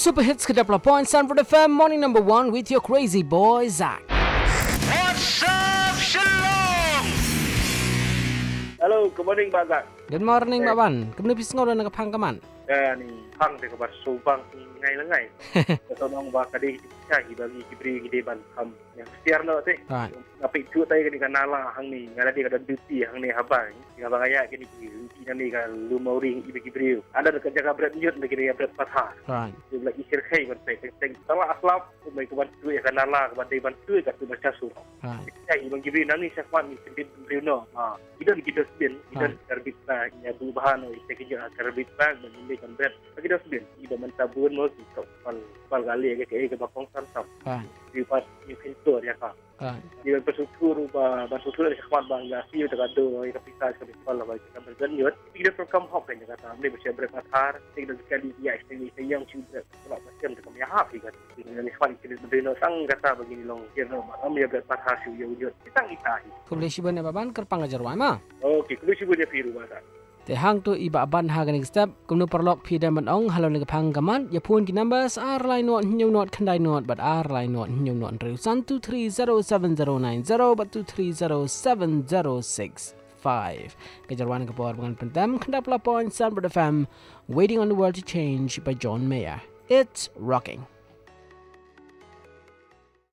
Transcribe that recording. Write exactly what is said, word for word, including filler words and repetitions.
Super Hits kedap la point Sanford F M morning number one with your crazy boy Zach. What's up, Shalom? Hello, good morning, Pak Zak. Good morning, Pak Ban. Kemudian pisngau dan nakapang kaman. Ya, ni hang de kabar subang ngai lengai. Tolong ba kadi cai bagi kibri gede ban ham. Yang siarno teh. Right. Tapi tu tai kini kanala hang ni ngala dia kada duty hang ni habang. Yang abang aya kini duty ni kan lu mau ring ibe kibri. Ada dekat jaga berat nyut bagi dia berat patah. Right. Dia bilang isir khai ban pai teng salah aslap mai ke ban tu ya kanala ke ban dei ban tu ka tu baca surah. Right. Cai bang kibri nang ni syafwan ni sendiri Bruno. Ha. Kita kita spin, kita terbit na nya perubahan oi sekejap terbit bang menjadi kan berat. Bagi dah spin, ida mentabun mo kita pal pal gali ke ke ke bakong santam. Right. Di pas ni pintu dia ka. Right. Dia bersyukur ba bersyukur dari syafwan bang ya siu dekat do oi kapita ke pal ba kita bergenyut. Kita program hop kan kata ambil bersih berat atar, kita sekali dia istri yang sudah selak macam dekat ya hafi kan. Ini syafwan kita Bruno sang kata begini long dia no ambil berat atar siu ya wujud. Kita kita. Kemudian siban Pak Ban kerpang ajar wa ma. Okey, kalau sibu dia firu ba. Te hang tu iba ban ha ganing step kumnu perlok pi dan manong halo nang pang gaman ya pun ki numbers r line not new not kandai not but r line not new not ru one two three zero seven zero nine zero but two three zero seven zero six five. Kejarwan ke bawah dengan pentem kendap la point Sanford F M Waiting on the World to Change by John Mayer. It's rocking.